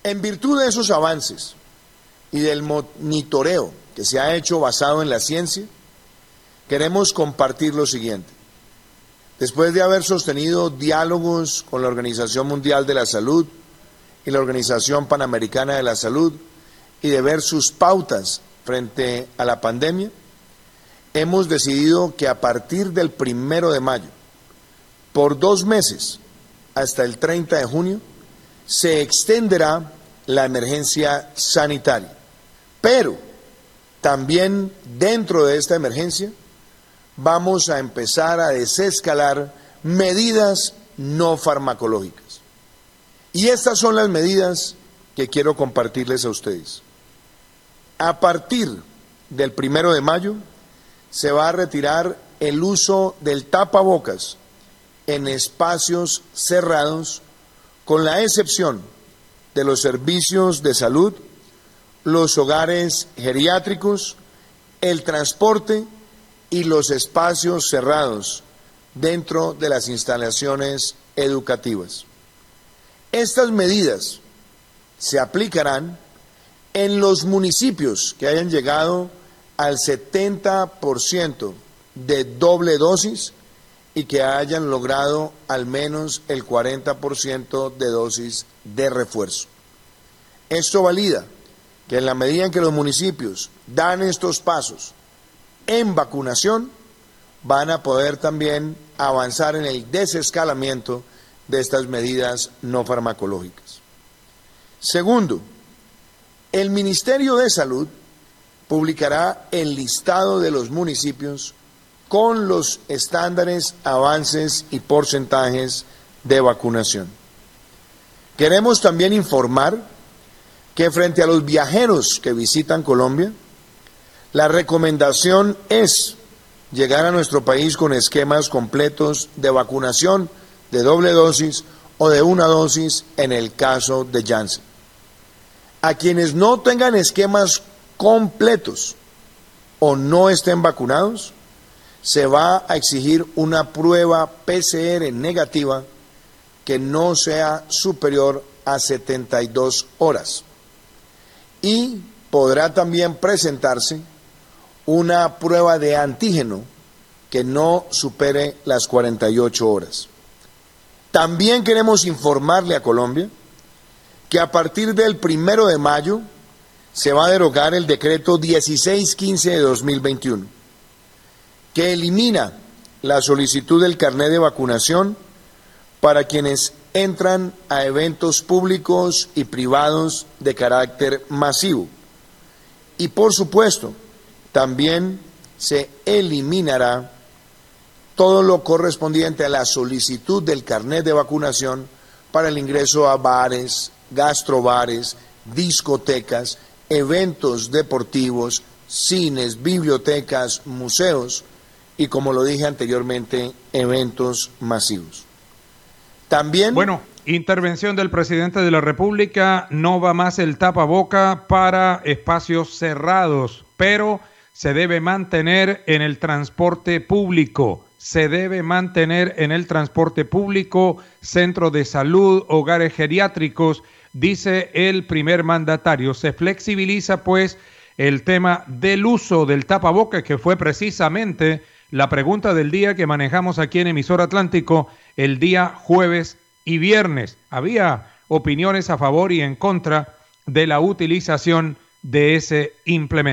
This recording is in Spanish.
En virtud de esos avances y del monitoreo que se ha hecho basado en la ciencia, queremos compartir lo siguiente. Después de haber sostenido diálogos con la Organización Mundial de la Salud y la Organización Panamericana de la Salud y de ver sus pautas frente a la pandemia, hemos decidido que a partir del 1 de mayo, por 2 meses, hasta el 30 de junio, se extenderá la emergencia sanitaria. Pero también dentro de esta emergencia vamos a empezar a desescalar medidas no farmacológicas. Y estas son las medidas que quiero compartirles a ustedes. A partir del 1 de mayo se va a retirar el uso del tapabocas en espacios cerrados, con la excepción de los servicios de salud, los hogares geriátricos, el transporte y los espacios cerrados dentro de las instalaciones educativas. Estas medidas se aplicarán en los municipios que hayan llegado al 70% de doble dosis y que hayan logrado al menos el 40% de dosis de refuerzo. Esto valida que en la medida en que los municipios dan estos pasos en vacunación, van a poder también avanzar en el desescalamiento de estas medidas no farmacológicas. Segundo, el Ministerio de Salud publicará el listado de los municipios con los estándares, avances y porcentajes de vacunación. Queremos también informar que frente a los viajeros que visitan Colombia, la recomendación es llegar a nuestro país con esquemas completos de vacunación de doble dosis o de una dosis en el caso de Janssen. A quienes no tengan esquemas completos o no estén vacunados, se va a exigir una prueba PCR negativa que no sea superior a 72 horas. Y podrá también presentarse una prueba de antígeno que no supere las 48 horas. También queremos informarle a Colombia que a partir del 1 de mayo se va a derogar el decreto 1615 de 2021, que elimina la solicitud del carnet de vacunación para quienes entran a eventos públicos y privados de carácter masivo. Y por supuesto, también se eliminará todo lo correspondiente a la solicitud del carnet de vacunación para el ingreso a bares, gastrobares, discotecas, eventos deportivos, cines, bibliotecas, museos y, como lo dije anteriormente, eventos masivos. También... Bueno, intervención del presidente de la República, no va más el tapaboca para espacios cerrados, pero se debe mantener en el transporte público. Se debe mantener en el transporte público, centros de salud, hogares geriátricos, dice el primer mandatario. Se flexibiliza pues el tema del uso del tapabocas, que fue precisamente la pregunta del día que manejamos aquí en Emisor Atlántico el día jueves y viernes. Había opiniones a favor y en contra de la utilización de ese implemento.